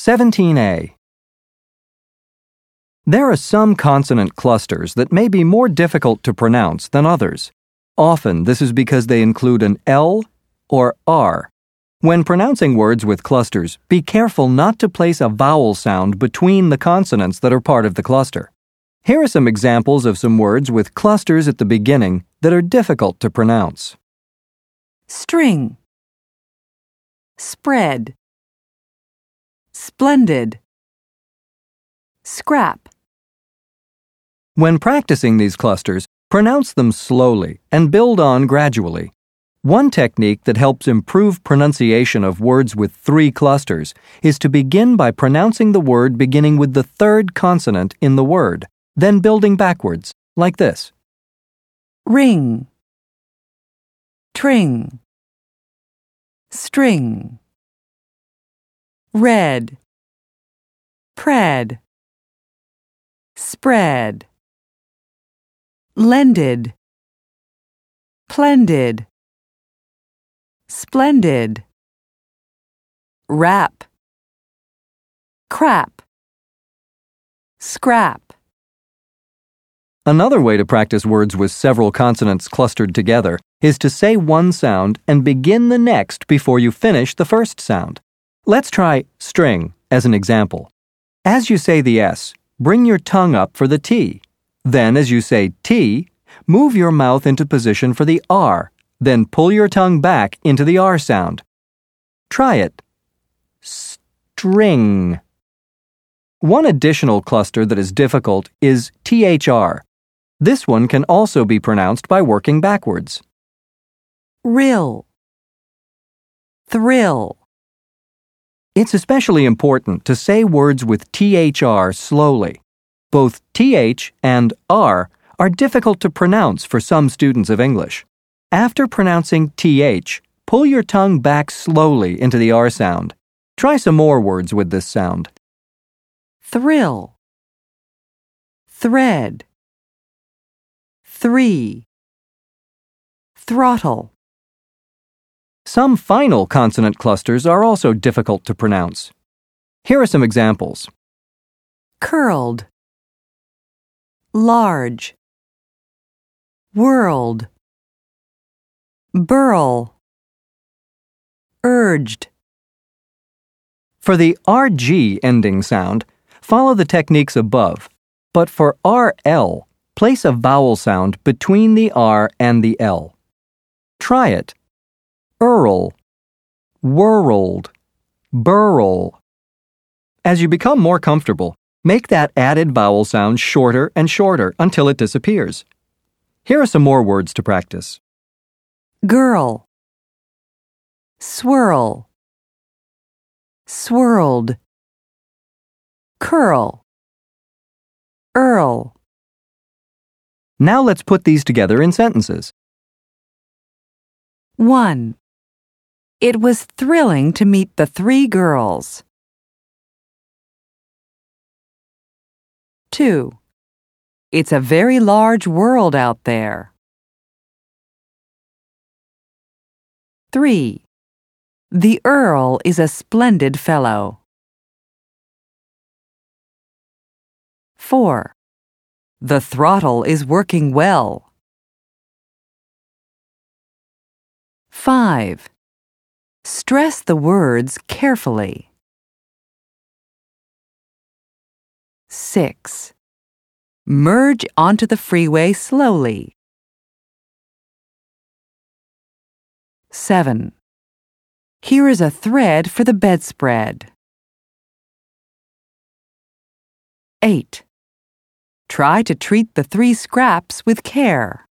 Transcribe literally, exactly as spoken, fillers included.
seventeen A. There are some consonant clusters that may be more difficult to pronounce than others. Often, this is because they include an L or R. When pronouncing words with clusters, be careful not to place a vowel sound between the consonants that are part of the cluster. Here are some examples of some words with clusters at the beginning that are difficult to pronounce. String, spread, splendid, scrap. When practicing these clusters, pronounce them slowly and build on gradually. One technique that helps improve pronunciation of words with three clusters is to begin by pronouncing the word beginning with the third consonant in the word, then building backwards, like this. Ring, tring, string, red, pred, spread, lended, plendid, splendid, wrap, crap, scrap. Another way to practice words with several consonants clustered together is to say one sound and begin the next before you finish the first sound. Let's try string as an example. As you say the S, bring your tongue up for the T. Then, as you say T, move your mouth into position for the R. Then pull your tongue back into the R sound. Try it. String. One additional cluster that is difficult is T H R. This one can also be pronounced by working backwards. Rill, thrill. It's especially important to say words with T H R slowly. Both T H and R are difficult to pronounce for some students of English. After pronouncing T H, pull your tongue back slowly into the R sound. Try some more words with this sound. Thrill, thread, three, throttle. Some final consonant clusters are also difficult to pronounce. Here are some examples. Curled, large, world, burl, urged. For the R G ending sound, follow the techniques above, but for R L, place a vowel sound between the R and the L. Try it. Earl, whirled, burl. As you become more comfortable, make that added vowel sound shorter and shorter until it disappears. Here are some more words to practice. Girl, swirl, swirled, curl, earl. Now let's put these together in sentences. One. It was thrilling to meet the three girls. Two. It's a very large world out there. Three. The Earl is a splendid fellow. Four. The throttle is working well. Five. Stress the words carefully. Six. Merge onto the freeway slowly. Seven. Here is a thread for the bedspread. Eight. Try to treat the three scraps with care.